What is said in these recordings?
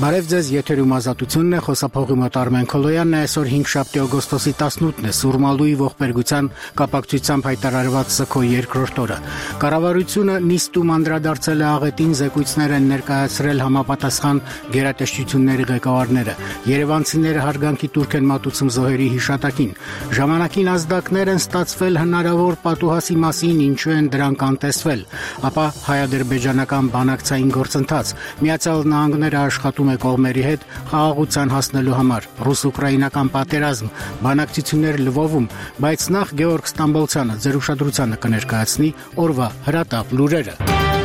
Բարև ձեզ, եթերում ազատությունն է, խոսափողի մոտ Արմեն Քոլոյանն է, այսօր 5 օգոստոսի 18-ն է, Սուրմալուի ողբերգության կապակցությամբ հայտարարված ՍՔՕ երկրորդ օրը։ Կառավարությունը նիստում անդրադարձել է աղետին, զեկույցներ են ներկայացրել համապատասխան գերատեսչությունների ղեկավարները։ Երևանցիները հարգանքի տուրք են մատուցում զոհերի հիշատակին։ Ժամանակին ազդակներ են ստացվել հնարավոր պատուհասի մասին, ինչու են դրանք անտեսվել, ապա հայ-ադրբեջանական բանակցային գործընթաց։ Միացյալ Նահանգները աշխատում է կողմերի հետ խաղաղության հասնելու համար, ռուս-ուկրաինական պատերազմ, բանակցություններ Լվովում, բայց նախ Գեորգ Ստամբոլցյանը ձեր ուշադրությանը կներկայացնի օրվա հրատապ լուրերը։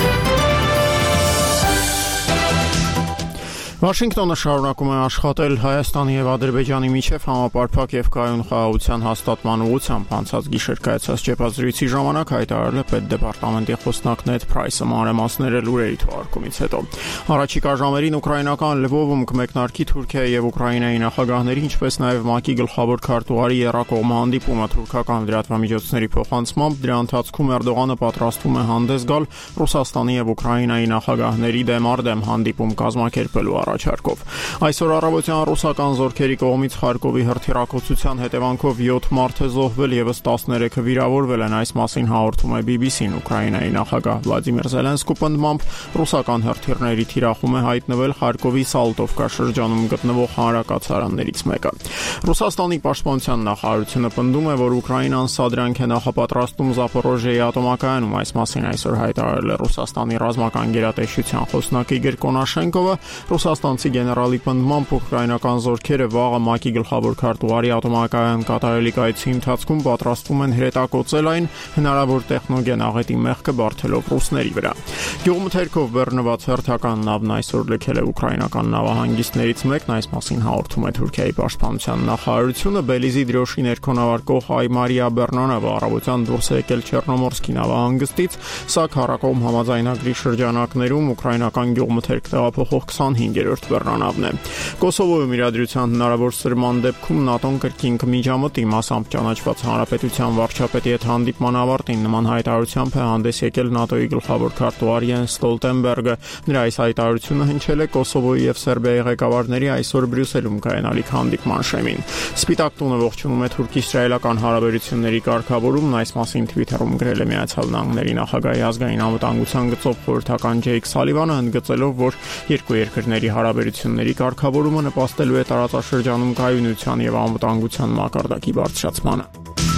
Վաշինգտոնը շարունակում է աշխատել Հայաստանի եւ Ադրբեջանի միջև համապարփակ եւ կայուն խաղաղության հաստատման ուղղությամբ անցած գիշեր կայացած ճեպազրույցի ժամանակ հայտարարել է պետդեպարտամենտի խոսնակ Նեդ Փրայսը մանրամասները լուրերի թողարկումից հետո։ Առաջիկա ժամերին ուկրաինական Լվովում կմեկնարկի Թուրքիայի եւ Ուկրաինայի նախագահների, ինչպես նաեւ ՄԱԿ-ի գլխավոր քարտուղարի երակողմ հանդիպումը թուրքական լրատվամիջոցների փոխանցմամբ դրա ընթացքում Էրդողանը պատրաստվում է հանդես գալ Ռուսաստանի եւ Ուկրաինայի նախագահների դեմ արդեմ հանդիպում կազմակերպելու առաջարկով։ Այսօր առավոտյան ռուսական զորքերի կողմից Խարկովի հրթիռակոծության հետևանքով 7 մարդ է զոհվել եւս 13-ը վիրավորվել են, այս մասին հաղորդում է BBC-ն։ Ուկրաինայի նախագահ Վլադիմիր Զելենսկու պնդմամբ ռուսական հրթիռների թիրախում է հայտնվել Խարկովի Սալտովկա շրջանում գտնվող հանրակացարաններից մեկը։ Ռուսաստանի պաշտպանության նախարարությունը պնդում է, որ Ուկրաինան սադրանք է նախապատրաստում Զապորոժիեի ատոմակայանում, այս մասին այսօր հայտարարել է Ռուսաստանի ռազմական գերատեսչության խոսնակ Իգոր Կոնաշենկովը։ Ռուսաստանցի գեներալի պնդմամբ ուկրաինական զորքերը վաղը ՄԱԿ-ի գլխավոր քարտուղարի ատոմակայան կատարելիք այցի ընթացքում պատրաստվում են հրետակոծել այն հնարավոր տեխնոգեն աղետի մեղքը բարթելով ռուսների վրա։ Գյուղմթերքով բեռնված հերթական նավն այսօր լքել է ուկրաինական նավահանգիստներից մեկն, այս մասին հաղորդում է Թուրքիայի պաշտպանության նախարարությունը։ Բելիզի դրոշի ներքոնավարկող Այմարիա Բեռնանավը առավոտյան դուրս է եկել Չեռնոմորսկի նավահանգստից, սա քառակողմ համաձայնագրի շրջանակներում ուկրաինական գյուղմթերք տեղափոխող 25-րդ բեռնանավն է։ Կոսովոյում իրադրության հնարավոր սրման դեպքում ՆԱՏՕ-ն կրկին կմիջամտի, մասամբ ճանաչված հանրապետության վարչապետի հետ հանդիպման ավարտին նման հայտարարությամբ է հանդես եկել ՆԱՏՕ-ի գլխավոր քարտուղար Յենս Ստոլտենբերգը։ Նրա այս հայտարարությունը հնչել է Կոսովոյի եւ Սերբիայի ղեկավարների այսօր Բրյուսելում կայանալիք հանդիպման շեմին։ Սպիտակ տունը ողջունում է թուրք-իսրայելական հարաբերությունների կարգավորումն, այս մասին Twitter-ում գրել է Միացյալ Նահանգների նախագահի ազգային անվտանգության գծով խորհրդական Ջեյք Սալիվանը, ընդգծելով, որ երկու երկրների հարաբերությունների կարգավորումը նպաստելու է տարածաշրջանում կայունության եւ անվտանգության մակարդակի բարձրացմանը։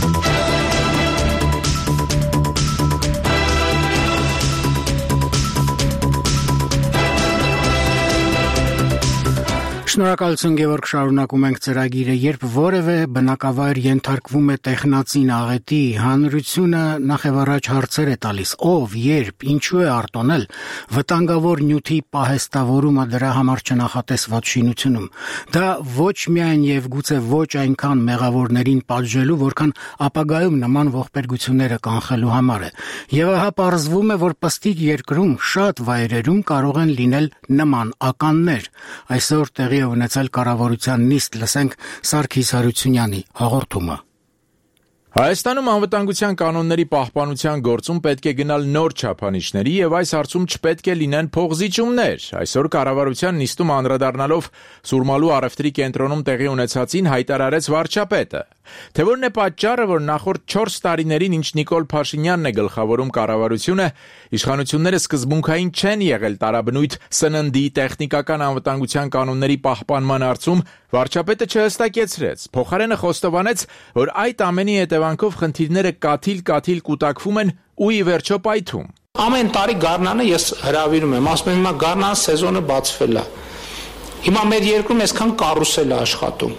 Շնորհակալություն Գևորգ, շարունակում ենք ծրագիրը, երբ որևէ բնակավայր ենթարկվում է տեխնացին աղետի, հանրությունը նախևառաջ հարցեր է տալիս, ով, երբ, ինչու է արտոնել, վտանգավոր նյութի պահեստավորումը դրա համար չնախատեսված շինությունում։ Դա ոչ միայն եւ գուցե ոչ այնքան մեղավորներին պատժելու, որքան ապագայում նման ողբերգությունները կանխելու համար է։ Եվ ահա պարզվում է, որ պստիկ երկրում շատ վայրերում կարող են լինել նման ականներ։ Այսօր տեղի ունեցել կառավարության նիստ, լսենք Սարգիս Հարությունյանի հաղորդումը։ Հայաստանում անվտանգության կանոնների պահպանության գործում պետք է գնալ նոր չափանիշների եւ այս հարցում չպետք է լինեն փողզիջումներ։ Այսօր կառավարության նիստում անդրադառնալով Սուրմալու առևտրի կենտրոնում տեղի ունեցածին հայտարարեց վարչապետը, թե որն է պատճառը, որ նախորդ 4 տարիներին, ինչ Նիկոլ Փաշինյանն է գլխավորում կառավարությունը, իշխանությունները սկզբունքային չեն եղել տարաբնույթ սննդի տեխնիկական անվտանգության կանոնների պահպանման հարցում, վարչապետը չհստակեցրեց, փոխարենը խոստովանեց, որ այդ ամենի հետևանքով խնդիրները կաթիլ կուտակվում են ու ի վերջո պայթում։ Ամեն տարի գարնանը ես հրավիրում եմ, ասում եմ հիմա գարնան սեզոնը բացվել է։ Հիմա մեր երկրում այսքան կարուսել է աշխատում։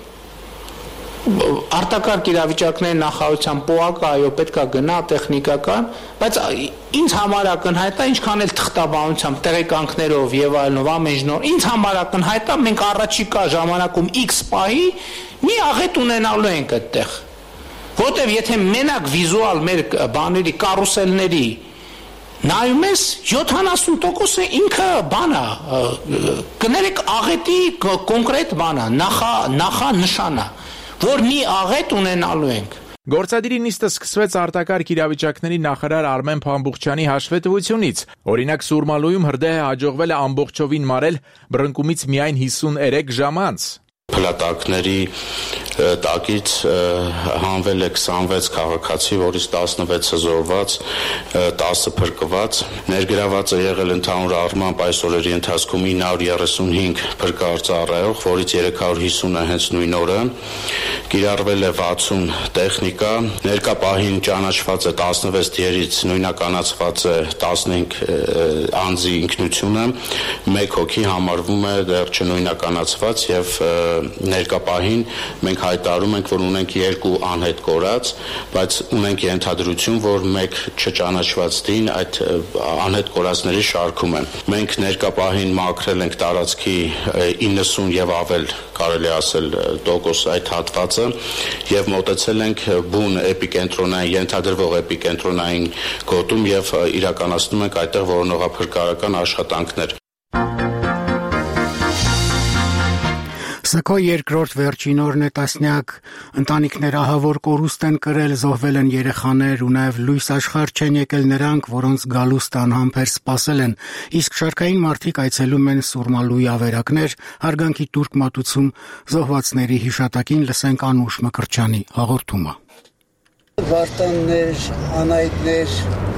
Արտակարգ իրավիճակների նախարարության ՊՕԱԿ-ը այո պետքա գնա տեխնիկական, բայց ինձ համար ակնհայտ է, ինչքան էլ թղթաբանությամբ, տեղեկանքներով եւ այլնով ամեն նոր, ինձ համար ակնհայտ է, մենք առաջիկա ժամանակում X պահի մի աղետ ունենալու ենք այդտեղ։ Որտեւ եթե մենակ վիզուալ մեր բաների կարուսելների նայում ես 70%-ը ինքը բան է, կներեք աղետի կոնկրետ բան է, նախանշան է, որ մի աղետ ունենալու ենք։ Գործադիրի նիստը սկսվեց արտակարգ իրավիճակների նախարար Արմեն Փամբուխչյանի հաշվետվությունից։ Օրինակ Սուրմալույում հրդեհը հաջողվել է ամբողջովին մարել բռնկումից միայն 53 ժամ անց։ Փլատակների տակից հանվել է 26 քաղաքացի, որից 16-ը զոհված, 10-ը փրկված։ Ներգրաված է եղել ընդհանուր առմամբ այս օրերի ընթացքում 935 փրկարար ծառայող, որից 350-ը հենց նույն օրը։ Կիրառվել է 60 տեխնիկա, ներկա պահին ճանաչված է 16 դիերից, նույնականացված է 15 անձի ինքնությունը, 1 հոգի համարվում է դեռ չնույնականացված եւ ներկա պահին մենք հայտարարում ենք, որ ունենք 2 անհետ կորած, բայց ունենք ենթադրություն, որ 1 չճանաչված դին այդ անհետ կորածների շարքում է։ Մենք ներկա պահին մաքրել ենք տարածքի 90 եւ ավել, կարելի ասել, տոկոս այդ հատվածը եւ մոտեցել ենք բուն էպիկենտրոնային, ենթադրվող էպիկենտրոնային գոտում եւ իրականացնում ենք այդտեղ որոնողափրկարարական աշխատանքներ։ Սքո երկրորդ վերջին օրն է տասնյակ ընտանիքներ ահավոր կորուստ են կրել, զոհվել են երեխաներ ու նաև լույս աշխարհ չեն եկել նրանք, որոնց գալուստը անհամբեր սպասել են, իսկ շարքային մարդիկ այցելում են Սուրմալուի ավերակներ, հարգանքի տուրք մատուցում, զոհվածների հիշատակին լսենք Անուշ Մկրտչյանի հաղորդումը։ Վարտաններ, անայդներ,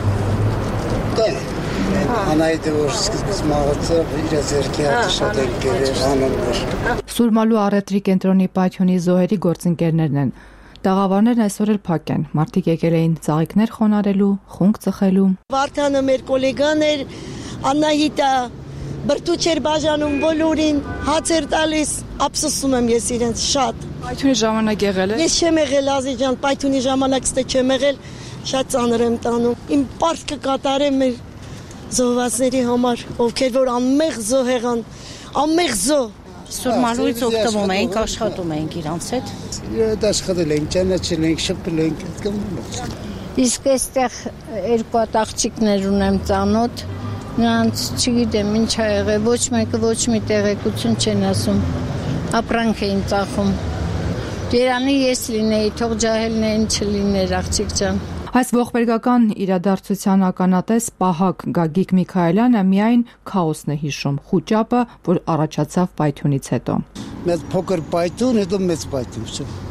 Անայդը որ սկզբից մահացավ, իր ձեռքի հատը շատ են կերել, անոններ։ Սուրմալու առևտրի կենտրոնի Պայթյունի զոհերի գործընկերներն են։ Տաղավարներն այսօր էլ փակ են։ Մարդիկ եկել էին ծաղիկներ խոնարելու, խունկ ծխելու։ Վարդանը մեր գոլեգան էր, Անահիտը բրտուչ էր բաժանում բոլորին, հաց էր տալիս, ափսոսում եմ ես իրենց շատ։ Պայթյունի ժամանակ եղել է։ Ես չեմ եղել Ազի ջան, Պայթյունի ժամանակ ստե չեմ եղել, շատ ծանր եմ տանում։ Իմ պարտքը կատարեմ մեր զոհվածների համար, ովքեր որ անմեղ զոհ եղան, անմեղ զոհ։ Սուրմալուից օգտվում ենք, աշխատում ենք իրանց հետ։ Իրոք աշխատել ենք, ճանաչել ենք, շփվել ենք, այդքան։ Իսկ այստեղ 2 հատ աղջիկներ ունեմ ծանոթ, նրանց չգիտեմ ինչ ա եղել, ոչ մեկը ոչ մի տեղեկություն չեն ասում, ապրանք էին ծախում։ Երանի ես լինեի, թող ջահելներին չլիներ աղջիկ ջան։ Այս ողբերգական իրադարձության ականատես Պահակ Գագիկ Միքայելյանը միայն քաոսն է հիշում, խուճապը, որ առաջացավ Պայթյունից հետո։ Մեծ փոքր Պայթյուն, հետո մեծ Պայթյուն,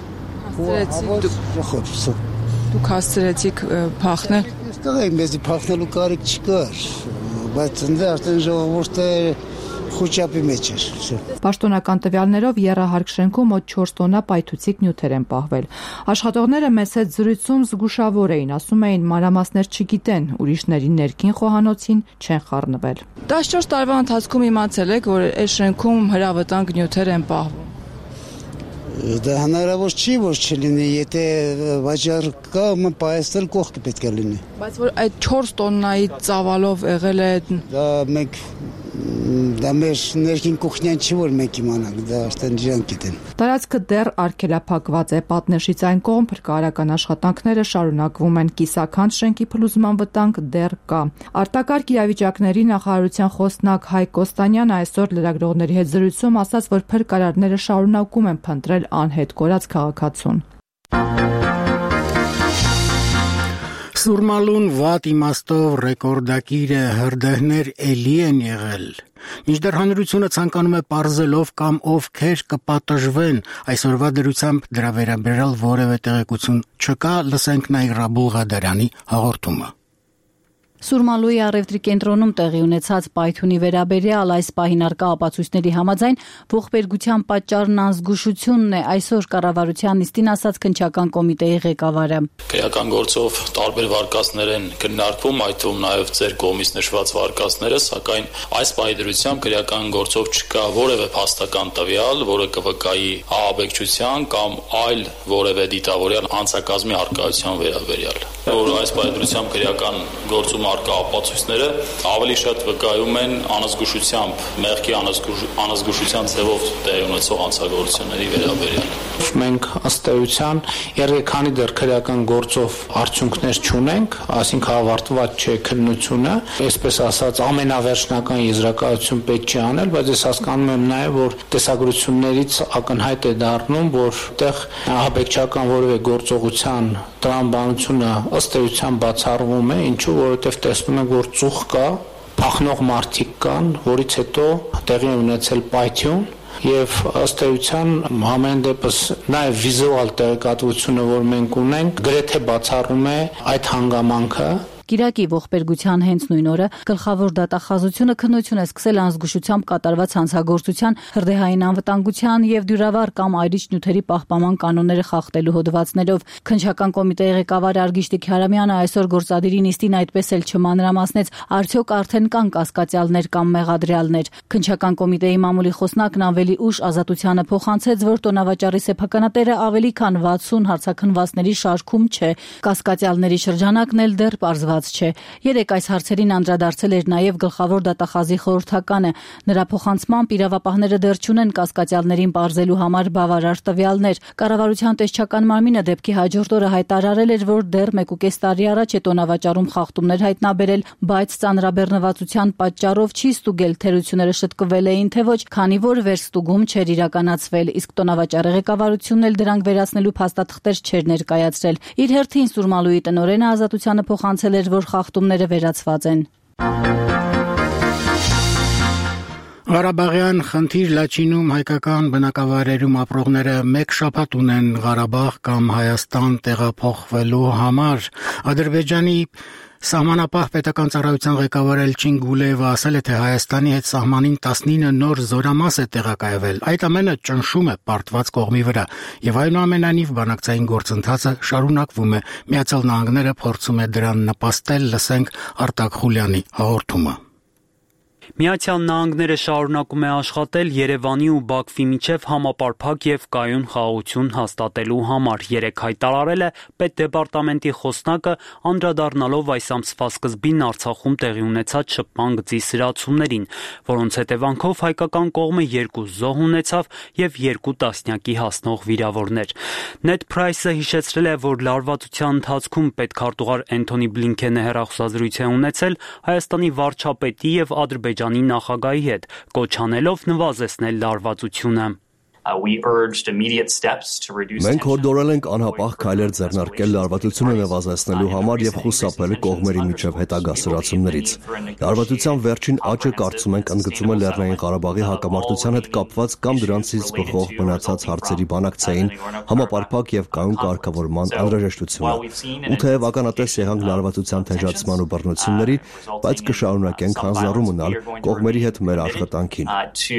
всё։ Դուք հասցրեցիք փախնել։ Այստեղ է մեզի փախնելու կարիք չկար, բայց ընդ արդեն ժողովուրդը խուճապի մեջ էր։ Պաշտոնական տվյալներով եռահարկ շենքում մոտ 4 տոննա պայթուցիկ նյութեր են պահվել։ Աշխատողները մեծ հետ զրույցում զգուշավոր էին, ասում էին մանրամասներ չգիտեն, ուրիշների ներքին խոհանոցին չեն խառնվել։ 14 տարվա ընթացքում իմացել եք, որ այս շենքում հրավտանգ նյութեր են պահվում։ Դա հնարավոր չի, որ չլինի, եթե վաճառ կա, պայստել կողքը պետք է լինի։ Բայց որ այդ 4 տոննայի ծավալով եղել է դա մեր ներքին կուխնյան չի, որ մենք իմանանք, դա արդեն իրանք գիտեն։ Տարածքը դեռ արգելափակված է, պատնեշից այն կողմ փրկարարական աշխատանքները շարունակվում են, կիսաքանդ շենքի փլուզման վտանգ դեռ կա։ Արտակարգ իրավիճակների նախարարության խոսնակ Հայկ Կոստանյանը այսօր լրագրողների հետ զրույցում ասաց, որ փրկարարները շարունակում են փնտրել անհետ կորած քաղաքացուն։ Սուրմալուն վատ իմաստով ռեկորդակիր է, հրդեհներ էլի են եղել։ Մինչդեռ հանրությունը ցանկանում է պարզելով կամ ովքեր կպատժվեն, այսօրվա դրությամբ դրա վերաբերյալ որևէ տեղեկություն չկա, լսենք Նաիրա Բուլղադարյանի հաղորդումը։ Սուրմալուի առևտրի կենտրոնում տեղի ունեցած պայթյունի վերաբերյալ այս պահին առկա ապացույցների համաձայն ողբերգության պատճառն անզգուշությունն է, այսօր կառավարության նիստին ասաց քննչական կոմիտեի ղեկավարը։ Քրեական գործով տարբեր վարկածներ են քննարկվում, այդ թվում նաև ձեր կողմից նշված վարկածները, սակայն այս պահի դրությամբ քրեական գործով չկա որևէ փաստական տվյալ, որը կվկայի ահաբեկչության կամ այլ որևէ դիտավորյալ հանցակազմի առկայության վերաբերյալ։ Որ այս պահի դրությամբ քրեական գործում արկա ապացույցները ավելի շատ վկայում են անազգուշությամբ, մեղքի անազգուշության ձևով տեղի ունեցող հանցագործությունների վերաբերյալ։ Մենք ըստ էության քանի դեռ քրեական գործով արդյունքներ չունենք, այսինքն ավարտված չէ քննությունը, այսպես ասած ամենավերջնական եզրակացություն պետք չի անել, բայց ես հասկանում եմ նաև, որ տեսագրություններից ակնհայտ է դառնում, որ այդտեղ ահաբեկչական որևէ գործողության տրամաբանությունը ըստ էության բացառվում է, ինչու, որովհետև տեսնում ենք, որ ծուխ կա, փախնող մարդիկ կան, որից հետո տեղի ունեցել պայթյուն եւ ըստ էության ամեն դեպս նաեւ վիզուալ տեղեկատվությունը, որ մենք ունենք, գրեթե բացառում է այդ հանգամանքը։ Կիրակի ողբերգության հենց նույն օրը գլխավոր դատախազությունը քննություն է սկսել անզգուշությամբ կատարված հանցագործության, հրդեհային անվտանգության եւ դյուրավառ կամ այրիչ նյութերի պահպանման կանոնները խախտելու հոդվածներով։ Քննչական կոմիտեի ղեկավար Արգիշտիկ Հարամյանը այսօր գործադիրի նիստին այդպես էլ չմանրամասնեց, արդյոք արդեն կան կասկածյալներ կամ մեղադրյալներ։ Քննչական կոմիտեի մամուլի խոսնակն ավելի ուշ Ազատությանը փոխանցեց, որ տոնավաճառի սեփականատերը ավելի քան 60 հարցաքննվածների շարքում չէ։ Կասկածյալների շրջանակն էլ դեռ պարզված չէ։ Երեք այս հարցերին անդրադարձել էր նաև գլխավոր դատախազի խորհրդականը։ Նրա փոխանցմամբ իրավապահները դեռ չունեն կասկածյալներին պարզելու համար բավարար տվյալներ։ Կառավարության տեսչական մարմինը դեպքի հաջորդ օրը հայտարարել էր, որ դեռ 1.5 տարի առաջ է տոնավաճառում խախտումներ հայտնաբերել, բայց ծանրաբեռնվածության պատճառով չի ստուգել թերությունները շտկվել էին թե ոչ, քանի որ վերստուգում չէր իրականացվել, իսկ տոնավաճառի ղեկավարությունն էլ դրանք վերացնելու փաստաթղթեր չէր ներկայացրել։ Իր հերթին Սուրմալուի տնօրենը Ազատությանը փոխանցել էր, որ խախտումները վերացված են։ Ղարաբաղյան խնդիր Լաչինում հայկական բնակավայրերում ապրողները մեկ շաբաթ ունեն Ղարաբաղ կամ Հայաստան տեղափոխվելու համար։ Ադրբեջանի Սահմանապահ պետական ծառայության ղեկավար Էլչին Գուլեևը ասել է, թե Հայաստանի հետ սահմանին 19 նոր զորամաս է տեղակայվել։ Այդ ամենը ճնշում է պարտված կողմի վրա, եւ այնուամենայնիվ բանակցային գործընթացը շարունակվում է։ Միացյալ Նահանգները փորձում է դրան նպաստել, լսենք Արտակ Խուլյանի հաղորդումը։ Միացյալ Նահանգները շարունակում է աշխատել Երևանի ու Բաքվի միջև համապարփակ եւ կայուն խաղաղություն հաստատելու համար, երեկ հայտարարել է Պետդեպարտամենտի խոսնակը, անդրադառնալով այս ամսվա սկզբին Արցախում տեղի ունեցած շփման գծի սրացումներին, որոնց հետևանքով հայկական կողմը 2 զոհ ունեցավ եւ 2 տասնյակի հասնող վիրավորներ։ Նեդ Փրայսը հիշեցրել է, որ լարվածության ընթացքում պետքարտուղար Էնթոնի Բլինքենը հեռախոսազրույց է ունեցել Հայաստանի վարչապետի եւ Ադրբեջանի նախագահի հետ, կոչ անելով նվազեցնել լարվածությունը։ Մենք հորդորել ենք անհապաղ քայլեր ձեռնարկել լարվածությունը նվազեցնելու համար եւ խուսափել կողմերի միջև հետագա սրացումներից։ Լարվածության վերջին աճը կարծում ենք ընդգծում է Լեռնային Ղարաբաղի հակամարտության հետ կապված կամ դրանցից բխող մնացած հարցերի բանակցային համապարփակ եւ կայուն կարգավորման անհրաժեշտությունը։ Ու թեև ականատես եղանք լարվածության թեժացման ու բռնությունների, բայց կշարունակենք հանձնառու մնալ կողմերի հետ մեր աշխատանքին։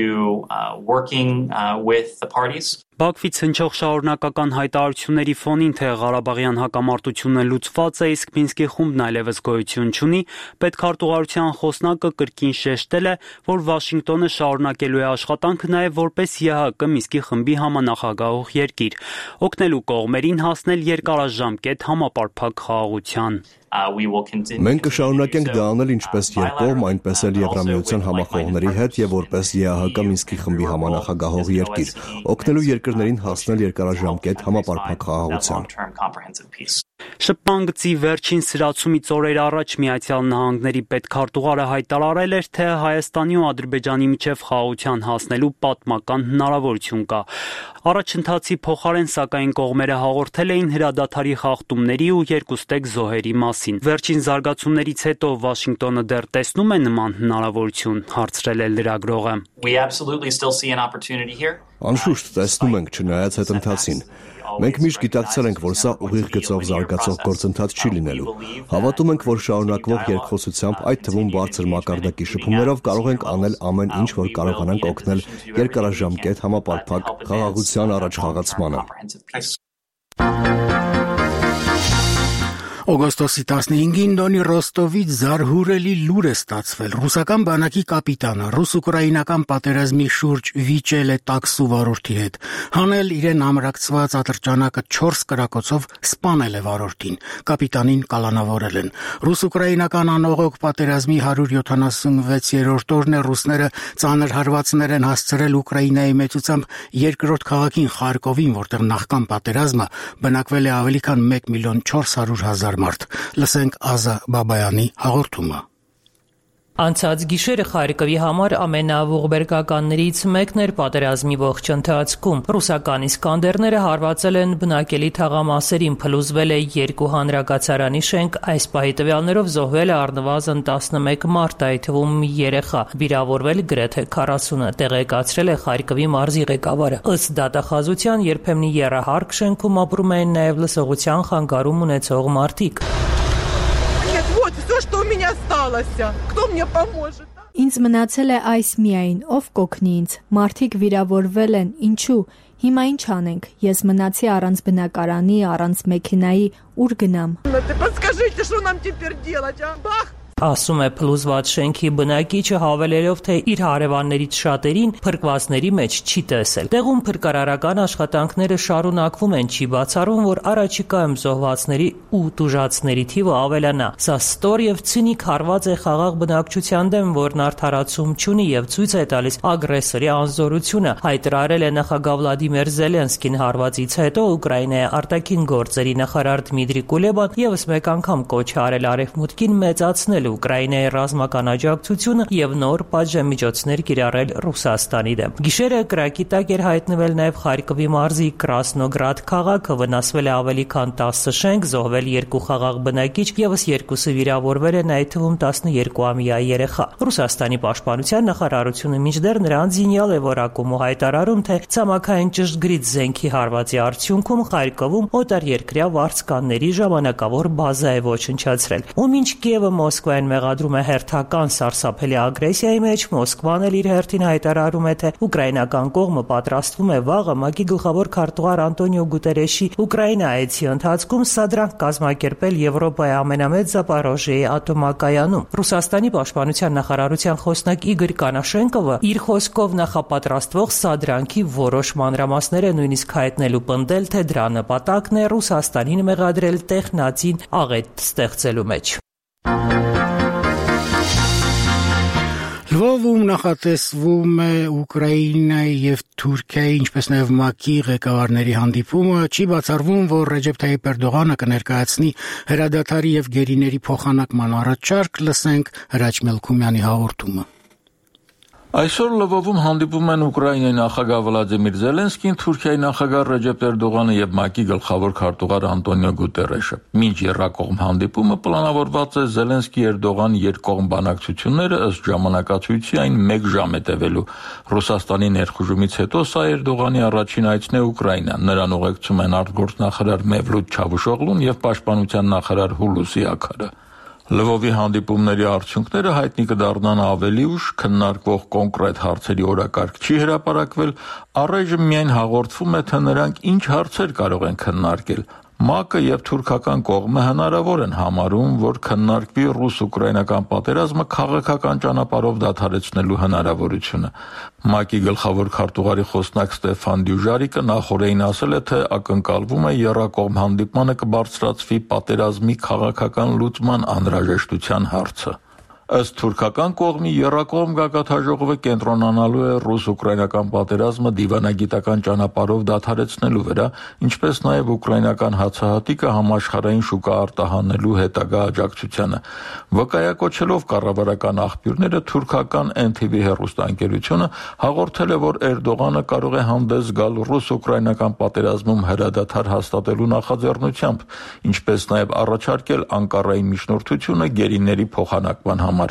Բաքվից հնչող շարունակական հայտարարությունների ֆոնին, թե Ղարաբաղյան հակամարտությունը լուծված է, իսկ Մինսկի խումբն այլևս գոյություն չունի, պետքարտուղարության խոսնակը կրկին շեշտել է, որ Վաշինգտոնը շարունակելու է աշխատանքը նաև որպես ԵՀԿ Մինսկի խմբի համանախագահող երկիր, օգնելու կողմերին հասնել երկարաժամկետ համապարփակ խաղաղության։ Մենք կշարունակենք դա անել ինչպես երկկողմ, այնպես էլ Եվրամիության համախոհների հետ եւ որպես ԵԱՀԿ Մինսկի խմբի համանախագահող երկիր, օգնելու երկրներին հասնել երկարաժամկետ համապարփակ խաղաղության։ Շփման գծի վերջին սրացումից օրեր առաջ Միացյալ Նահանգների պետքարտուղարը հայտարարել էր, թե Հայաստանի ու Ադրբեջանի միջև խաղաղության հասնելու պատմական հնարավորություն կա։ Առաջընթացի փոխարեն, սակայն, կողմերը հաղորդել էին հրադադարի խախտումների ու երկուստեք զոհերի մասին։ Վերջին զարգացումներից հետո Վաշինգտոնը դեռ տեսնում է նման հնարավորություն, հարցրել է լրագրողը։ Անշուշտ տեսնում ենք, չնայած հետընթացին։ Մենք միշտ գիտակցել ենք, որ սա ուղիղ գծով զարգացող գործընթաց չի լինելու։ Հավատում ենք, որ շարունակվող երկխոսությամբ, այդ թվում բարձր մակարդակի շփումներով կարող ենք անել ամեն ինչ, որ կարողանանք օգնել երկարաժամկետ համապարփակ խաղաղության առաջխաղացմանը։ Օգոստոսի 15-ին Դոնի Ռոստովից զարհուրելի լուր է ստացվել։ Ռուսական բանակի կապիտանը ռուս-ուկրաինական պատերազմի շուրջ վիճել է տաքսու վարորդի հետ։ Հանել իրեն ամրակցված ատրճանակը 4 կրակոցով սպանել է վարորդին։ Կապիտանին կալանավորել են։ Ռուս-ուկրաինական անողոք պատերազմի 176-րդ օրն է ռուսները ծանր հարվածներ են հասցրել Ուկրաինայի մեծությամբ երկրորդ քաղաքին Խարկովին, որտեղ նախքան պատերազմը բնակվել է ավելի քան 1,400,000 մարդ։ Լսենք Ազա Բաբայանի հաղորդումը։ Անցած գիշերը Խարկովի համար ամենաողբերգականներից մեկն էր պատերազմի ողջ ընթացքում։ Ռուսական իսկանդերները հարվածել են բնակելի թաղամասերին, փլուզվել է 2 հանրակացարանի շենք, այս պահի տվյալներով զոհվել է առնվազն 11 մարդ, այդ թվում երեխա, վիրավորվել գրեթե 40-ը, տեղեկացրել է Խարկովի մարզի ղեկավարը։ Ըստ դատախազության երբեմն եռահարկ շենքում ապրում էին նաև լսողության խանգարում ունեցող մարդիկ։ Ինձ մնացել է այս միայն, ով կօգնի ինձ, մարդիկ վիրավորվել են, ինչու, հիմա ինչ անենք, ես մնացի առանց բնակարանի, առանց մեքենայի, ուր գնամ։ Ասում է փլուզված շենքի բնակիչը, հավելելով, թե իր հարևաններից շատերին փրկվածների մեջ չի տեսել։ Տեղում փրկարարական աշխատանքները շարունակվում են, չի բացառում, որ առաջիկայում զոհվածների ու տուժածների թիվը ավելանա։ Սա ստոր եւ ցինիկ հարված է խաղաղ բնակչության դեմ, որն արդարացում չունի եւ ցույց է տալիս ագրեսորի անզորությունը, հայտարարել է նախագահ Վլադիմիր Զելենսկին հարվածից հետո Ուկրաինայի արտաքին գործերի նախարար Դմիտրի Կուլեբան եւս մեկ անգամ կոչ է արել արևմուտքին մեծացնել Ուկրաինայի ռազմական աջակցությունը եւ նոր պատժամիջոցներ կիրառել Ռուսաստանի դեմ։ Գիշերը կրակի տակ էր հայտնվել նաեւ Խարկովի մարզի Կրասնոգրադ քաղաքը, վնասվել է ավելի քան 10 շենք, զոհվել 2 խաղաղ բնակիչ, եւս 2-ը վիրավորվել են, այդ թվում 12-ամյա երեխա։ Ռուսաստանի պաշտպանության նախարարությունը մինչդեռ նրան զինյալ է որակում ու հայտարարում, թե ցամաքային ճշգրիտ զենքի հարվածի արդյունքում Խարկովում օտարերկրյա վարձկանների ժամանակավոր բազա է ոչնչացրել։ Ու մինչ Կիևը Մոսկվային մեղադրում է հերթական սարսափելի ագրեսիայի մեջ, Մոսկվան էլ իր հերթին հայտարարում է, թե ուկրաինական կողմը պատրաստվում է վաղը ՄԱԿ-ի գլխավոր քարտուղար Անտոնիո Գուտերեշի Ուկրաինա այցի ընթացքում սադրանք կազմակերպել Եվրոպայի ամենամեծ Զապորոժիեի ատոմակայանում։ Ռուսաստանի պաշտպանության նախարարության խոսնակ Իգոր Կանաշենկովը իր խոսքով նախապատրաստվող սադրանքի որոշ մանրամասներ է նույնիսկ հայտնել ու պնդել, թե դրա նպատակն է Ռուսաստանին մեղադրել տեխնացին աղետ ստեղծելու մեջ։ Լվովում նախատեսվում է Ուկրաինայի եւ Թուրքիայի, ինչպես նաեւ ՄԱԿ-ի ղեկավարների հանդիպումը, չի բացառվում, որ Ռեջեփ Թայիփ Էրդողանը կներկայացնի հրադադարի եւ գերիների փոխանակման առաջարկ, լսենք Հրաչ Մելքումյանի հաղորդումը։ Այսօր Լվովում հանդիպում են Ուկրաինայի նախագահ Վլադիմիր Զելենսկին, Թուրքիայի նախագահ Ռեջեփ Էրդողանը եւ ՄԱԿ-ի գլխավոր քարտուղար Անտոնիո Գուտերեշը։ Մինչ եռակողմ հանդիպումը պլանավորված է Զելենսկի-Էրդողան երկկողմ բանակցությունները ըստ ժամանակացույցի այն 1 ժամ է տևելու։ Ռուսաստանի ներխուժումից հետո սա Էրդողանի առաջին այցն է Ուկրաինա։ Նրան ուղեկցում են արտգործնախարար Մեվլութ Չավուշօղլուն եւ պաշտպանության նախարար Հուլուսի Աքարը։ Լվովի հանդիպումների արդյունքները հայտնի կդառնան ավելի ուշ, քննարկվող կոնկրետ հարցերի օրակարգ չի հրապարակվել, առայժմ միայն հաղորդվում է, թե նրանք ինչ հարցեր կարող են քննարկել։ ՄԱԿ-ը եւ թուրքական կողմը հնարավոր են համարում, որ քննարկվի ռուս-ուկրաինական պատերազմը քաղաքական ճանապարհով դադարեցնելու հնարավորությունը։ ՄԱԿ-ի գլխավոր քարտուղարի խոսնակ Ստեֆան Դյուժարիկը նախորդին ասել է, թե ակնկալվում է եռակողմ հանդիպմանը կբարձրացվի պատերազմի քաղաքական լուծման անհրաժեշտության հարցը։ Ըստ թուրքական կողմի եռակողմ գագաթաժողովը կենտրոնանալու է ռուս-ուկրաինական պատերազմը դիվանագիտական ճանապարհով դադարեցնելու վրա, ինչպես նաև ուկրաինական հացահատիկը համաշխարհային շուկա արտահանելու հետագա աջակցությանը։ Վկայակոչելով կառավարական աղբյուրները, թուրքական NTV հեռուստաընկերությունը հաղորդել է, որ Էրդողանը կարող է հանդես գալ ռուս-ուկրաինական պատերազմում հրադադար հաստատելու նախաձեռնությամբ, ինչպես նաև առաջարկել Անկարայի միջնորդությունը գերիների փոխանակման համար։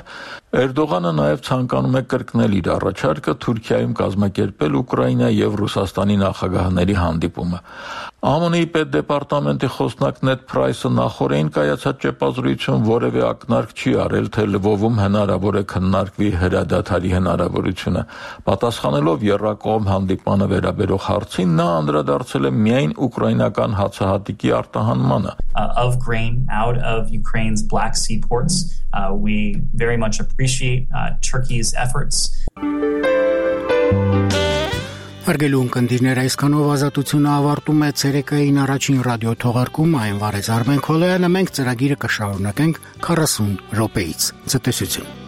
Էրդողանը նաև ցանկանում է կրկնել իր առաջարկը Թուրքիայում կազմակերպել Ուկրաինա եւ Ռուսաստանի նախագահների հանդիպումը։ ԱՄՆ-ի պետդեպարտամենտի խոսնակ Նեդ Փրայսը նախորդին կայացած ճեպազրույցում որևէ ակնարկ չի արել, թե Լվովում հնարավոր է քննարկվի հրադադարի հնարավորությունը։ Պատասխանելով եռակողմ հանդիպմանը վերաբերող հարցին, նա անդրադարձել է միայն ուկրաինական հացահատիկի արտահանմանը։ Of grain out of Ukraine's Black Sea ports. We very much appreciate Turkey's efforts. Հարգելի ունկնդիրներ, այսքանով ազատությունը ավարտում է ցերեկային առաջին ռադիո թողարկումը, այն վարեց Արմեն Քոլոյանը, մենք ծրագիրը կշարունակենք 40 րոպեից։ Ցտեսություն։